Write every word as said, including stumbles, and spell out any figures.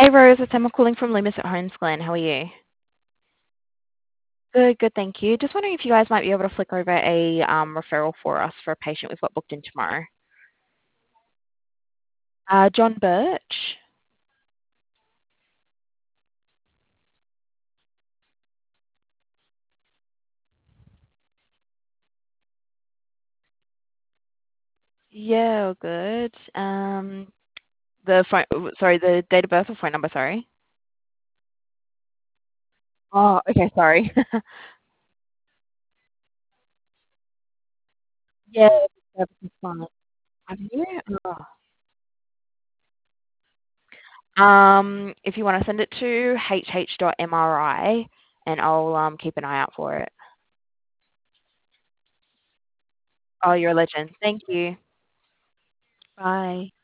Hey Rose, it's Emma calling from Loomis at Homes Glen. How are you? Good, good, thank you. Just wondering if you guys might be able to flick over a um, referral for us for a patient we've got booked in tomorrow. Uh, John Birch. Yeah, all good. Um, the phone, sorry, the date of birth or phone number, sorry. Oh, okay, sorry. Yeah, that's fine. Have you? Oh. Um, if you want to send it to h h dot m r i and I'll um keep an eye out for it. Oh, you're a legend. Thank you. Bye.